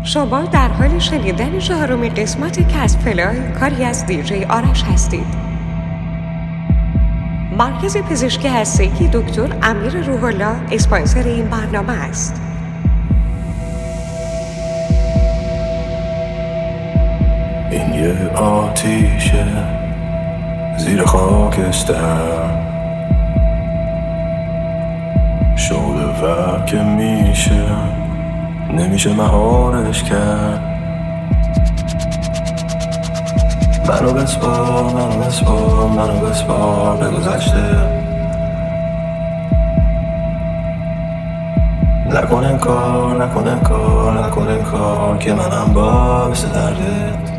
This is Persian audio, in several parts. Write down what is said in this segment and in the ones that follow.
شما در حال شنیدن 4مین قسمت کسب فلای کاری از دیجی آرش هستید. مرکز پزشکی هسته‌ای دکتر امیر روح‌الله اسپانسر این برنامه است. این یه آتیشه زیر خاکستر، شعله ور که نمیشه مهارش کرد. منو بسپار به گذشته، نکن انکار که منم باعث دردت.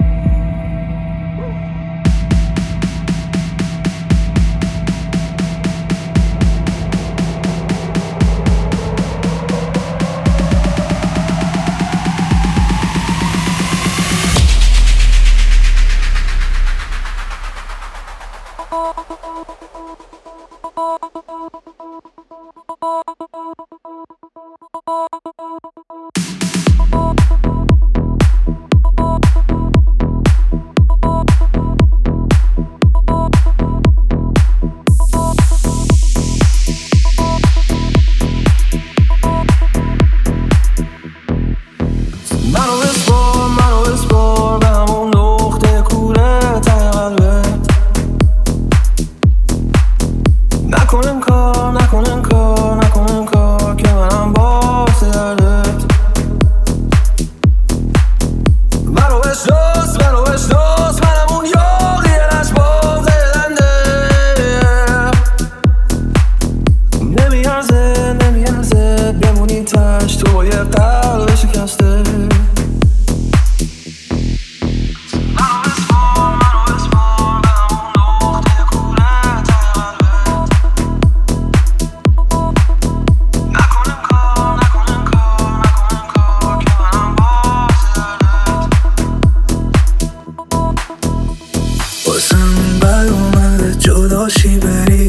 جداشی بری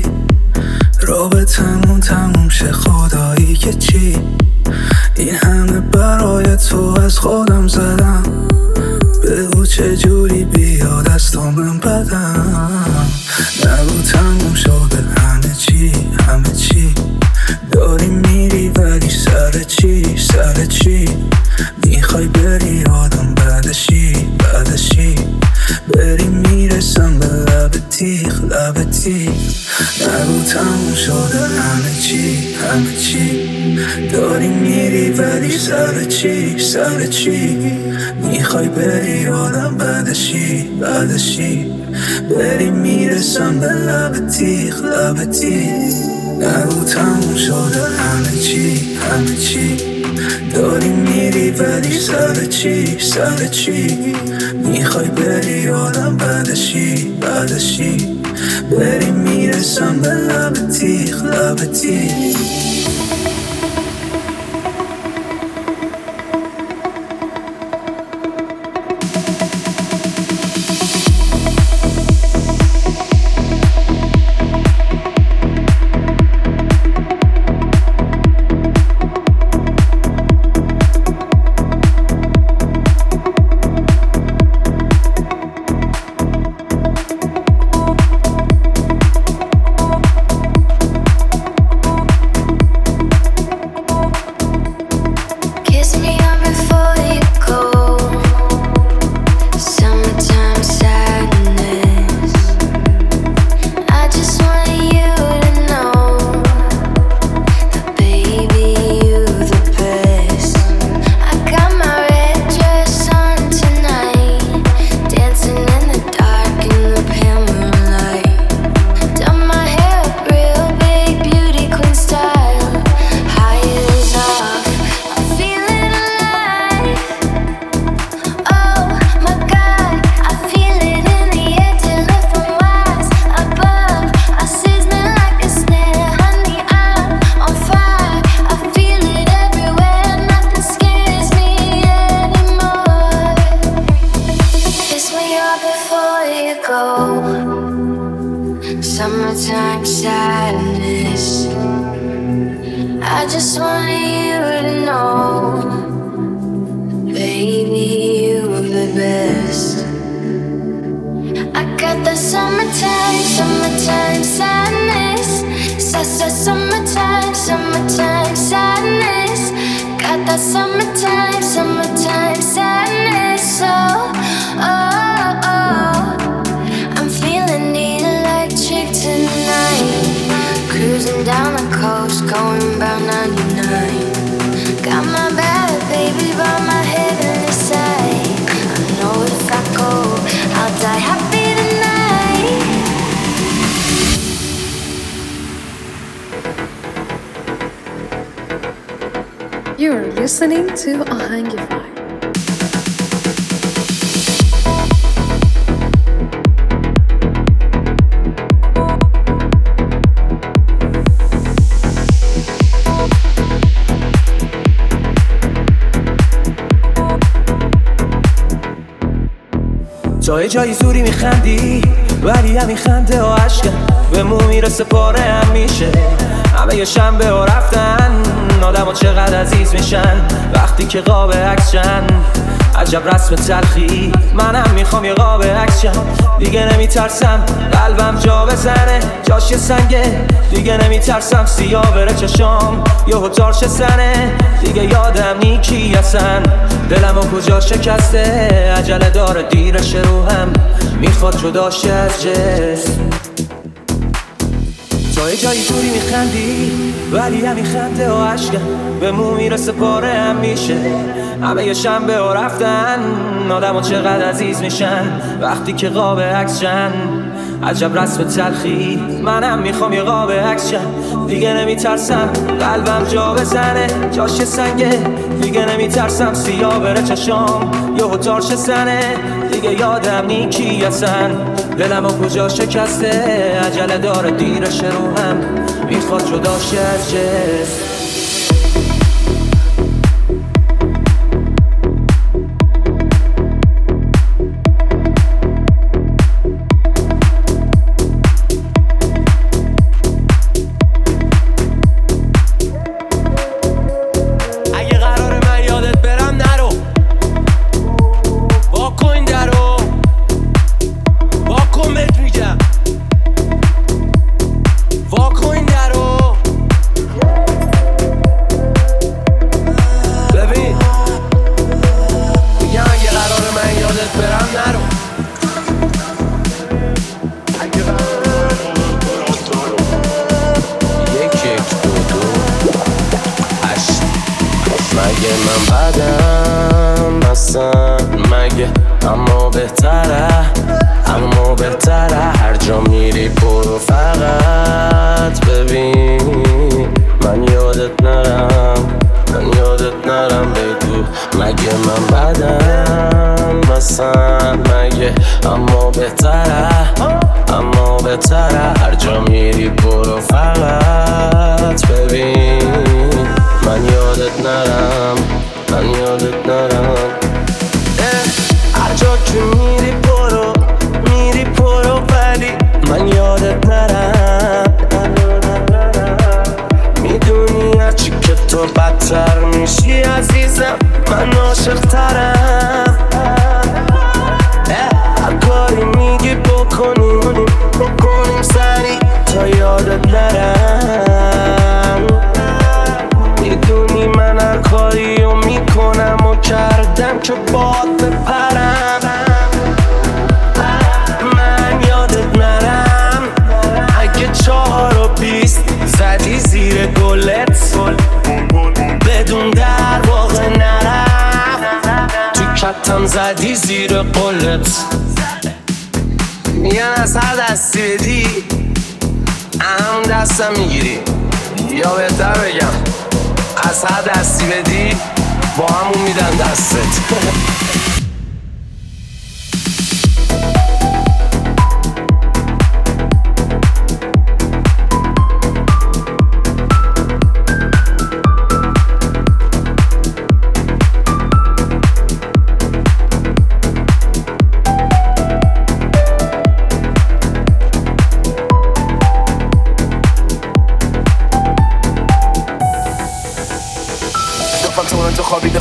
رابطمون تموم شه، خدایی که چی این همه برای تو از خودم زدم. بگو چجوری بیا دستم من بدم، نگو تموم شده همه چی داری میری ولی سر چی میخوای بری آدم بعدشی بری میرسم به لب تیغ نگو تموم شده همه چی داری میری ولی سر چی میخوای بری آدم بعدشی بری میرسم به لب تیغ نگو تموم شده همه چی داری میری ولی سر چی میخوای بری آدم بعدشی بری میرسم به لب تیغ Summertime sadness. I just want you to know, summertime sadness. Summertime, summertime sadness. Got that summertime, summertime sadness. Oh, oh, oh. I'm feeling electric tonight. Cruising down the coast, going about 99. Got my bad baby by my head and the side. I know if I go, I'll die happy tonight. You're listening to Ahangify. جای جایی زوری میخندی ولی همین خنده و عشقه به مو میرسه پاره هم میشه. همه یه شنبه و رفتن آدم ها چقدر عزیز میشن وقتی که قاب عکسشن. عجب رسم تلخی منم میخوام یه قاب عکسشم. دیگه نمیترسم قلبم جا بزنه جاش یه سنگه. دیگه نمیترسم سیاه بره چشام یهو تارش سنه. دیگه یادم نیکی هستن دلمو کجا شکسته. عجله داره دیرش روحم میخواد جداش از جسم. جای جایی دوری میخندی ولی همین خنده و عشقم به مو میرسه پاره هم میشه. همه یه شنبه و رفتن آدم ها چقدر عزیز میشن وقتی که قاب عکسشن. عجب رسم تلخی منم میخوام یه قاب عکسشم. دیگه نمیترسم قلبم جا بزنه جاش سنگه. دیگه نمیترسم سیاه بره چشام یهو تارش سنه. دیگه یادم نیکی هستن دلمو کجا شکسته. عجله داره دیرش روحم میخواد جداش از جسم. زدی زیر قلت میگن از هر دستی بدی همون دستم میگیری. یا بهتر بگم از هر دستی بدی با همون میدن دستت.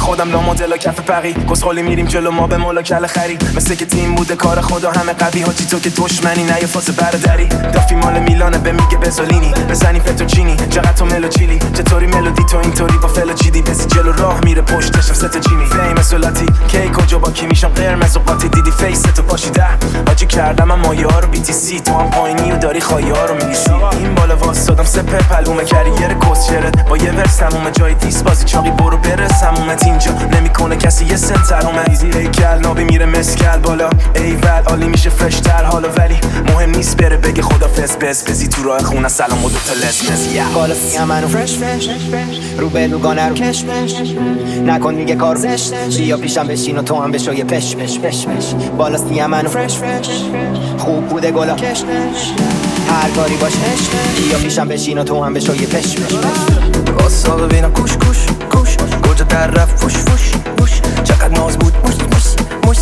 خودم لا مدل و کف پقی کسخالی میریم جلو ما به مولا کل خری مثل که تیم بوده کار خدا همه قوی حاجی تو که دشمنی نه یه فاز برادری دافی مال میلانه به میگه بزالینی بزنی فتوچینی چقدر تو ملو چیلی چطوری ملودی تو اینطوری با فلو چیدی بسی جلو راه میره پشتش ست جیمی فیمس و لاتی کی کجا با کی میشم قرمز و قاطی دیدی فیس تو پاشیده حاجی کردم اما یارو بی تی سی تو هم پایینی و داری خوایا رو میگیسی این بالا واسادم سپر پلومه کریر کسچرت با یه ورس تموم جای دیس بازی چاقی برو برس همومت اینجا نمیکنه کسی یه سنتر ایزی هیکل نابی میره مسکل بالا ایول عالی میشه فرش تر حالا ولی مهم نیست بره بگه خدافظ بزی تو راه خونه سلام و دوتا لزمز بالا سیم منو فرش رو به روگانه رو کش نکن میگه کار زشت بیا پیشم بشین و تو هم بشو یه پش بالا سیم منو فرش خوب بوده گلا کش هر کاری باش بیا پیشم بشین و تو هم بشو یه پش واسا ببینم کوش کجا در رفت فوش چقدر ناز بود موش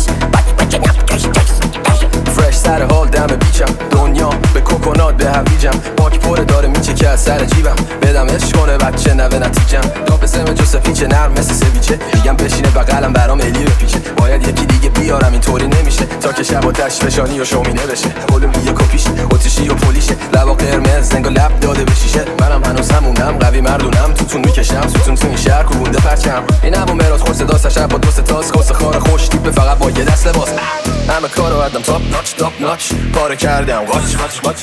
فرش سر حال دم بیچم دنیا به کوکونات به هویجم پاک پره داره میچه که از سر جیبم بدم عشق کنه بچه نوه نتیجم تا به سم جو سفیچه نرم مثل سویچه میگم بشینه بغلم برام الی بپیچه باید یکی دیگه بیارم اینطوری نمیشه تا که شب و تش فشانی و شومینه بشه اولویه کپیش اتیشی و پولیشه لبا قرمز زنگ و لب داده بشیشه منم هنوز همونم قوی مردونم توتون میکشم ستون تو این شهر کوبونده پرچم این ابو مراد خورس داسته شب با دوست تاس خوص خار خوش تیپ فقط با یه دست لباس همه کارو ادم تاپ ناچ پاره کردم واچ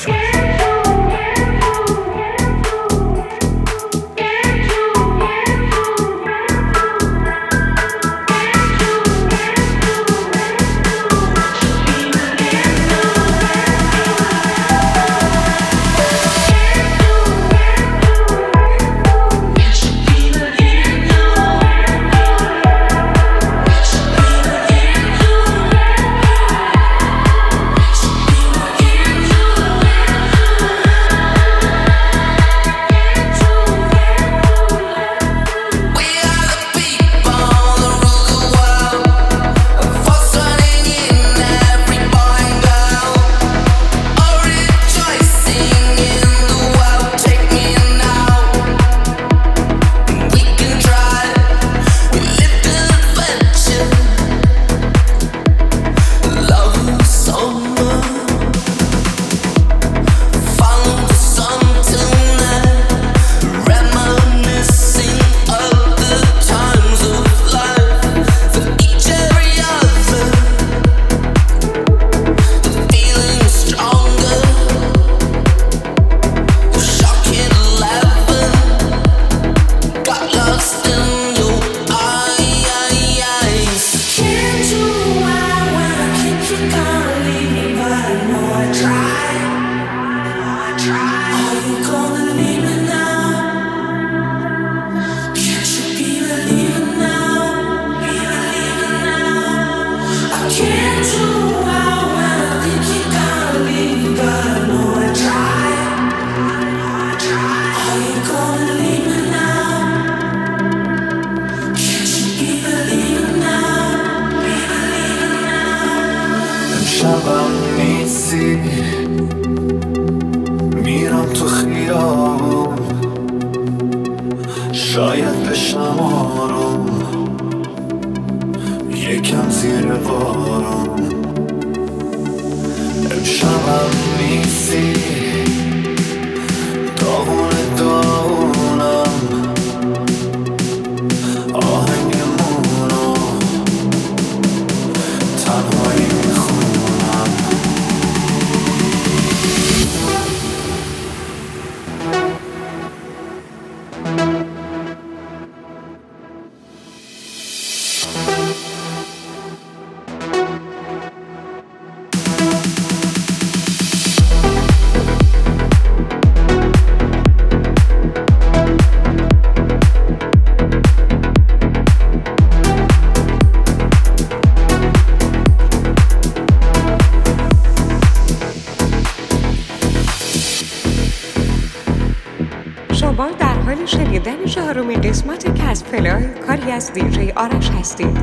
شاید بشم آروم یکم زیر بارم امشبم نیستی داغونم آهنگمونو تنهایی میخونم شما در حال شنیدن 4مین قسمت کسب فلای کاری از دیجی آرش هستید.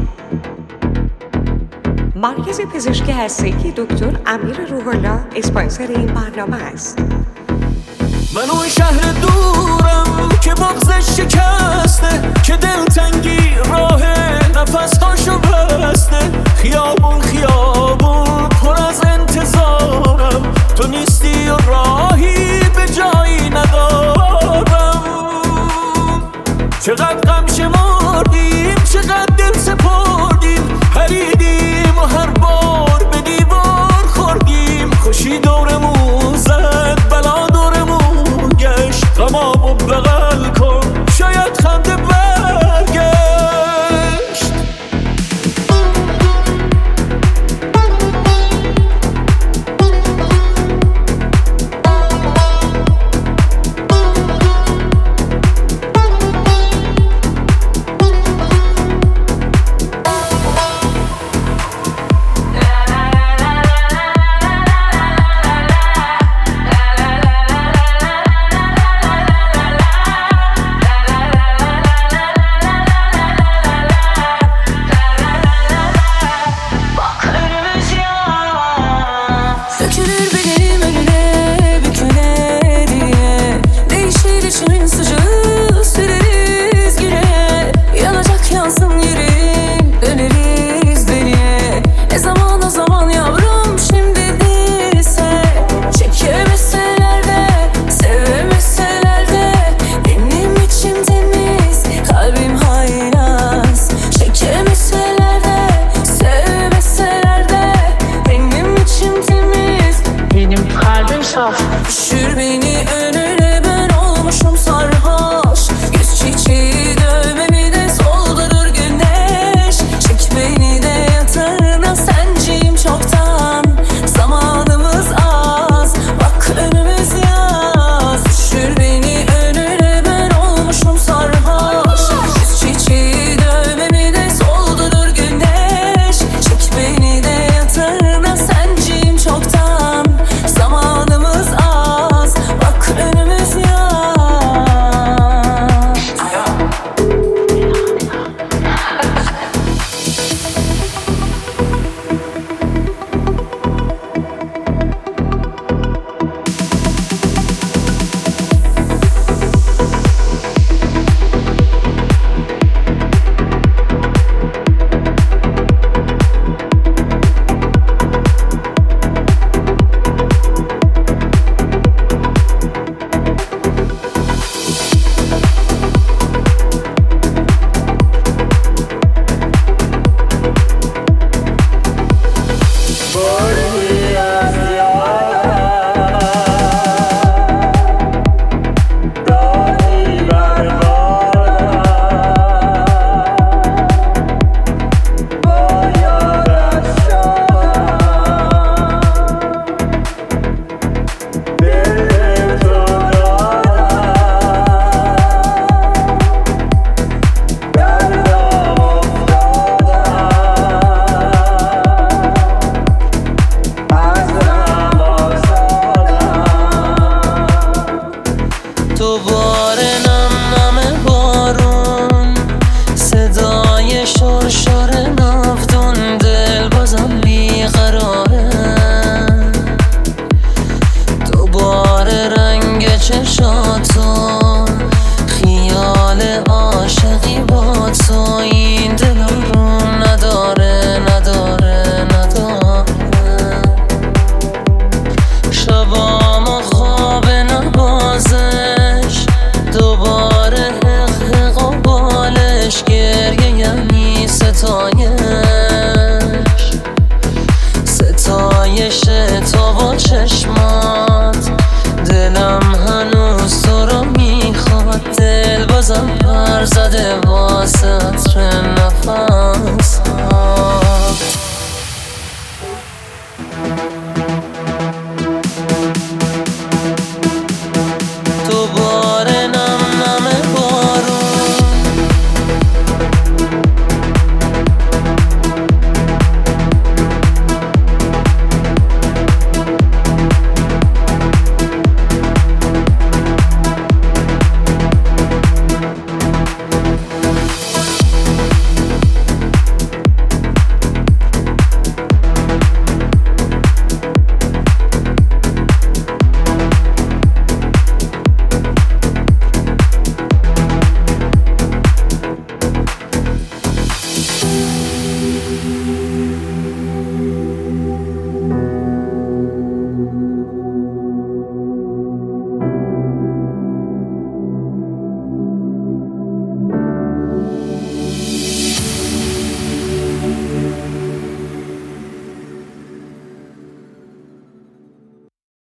مرکز پزشکی هسته‌ای دکتر امیر روح‌الله اسپانسر این برنامه است. من اون شهر دورم که بغضش شکسته، که دلتنگی راه نفسهاشو بسته. خیابون خیابون پر از انتظارم، تو نیستی و راهی به جایی ندارم. چقدر غم شمردیم، چقدر دل سپردیم، پریدیم و هر بار به دیوار خوردیم. خوشی دورمون زد، بلا دورمون گشت، غمامو بغل کن شاید خنده برگشت. Düşür beni önüne, ben olmuşum sarhoş. Yüz çiçeği dövmemi de soldurur güneş. Çek beni de yatağına, senciyim çoktan. Zamanımız az, bak önümüz yaz. Düşür beni önüne, ben olmuşum sarhoş. Yüz çiçeği dövmemi de soldurur güneş. Çek beni de yatağına, senciyim çoktan. Zamanımız az, bak önümüz yaz. دوباره نم نم بارون، صدای شرشر ناودون، دل بازم بیقراره. دوباره رنگ چشاتو، خیال عاشقی با تو، این دل رو نداره نداره نداره. شبامو خواب نبازش، دوباره حق و بالش، گریه یعنی ستایش تو و چشمات. دلم هنوز تو رو میخواد، دل بازم پر زده واسه عطر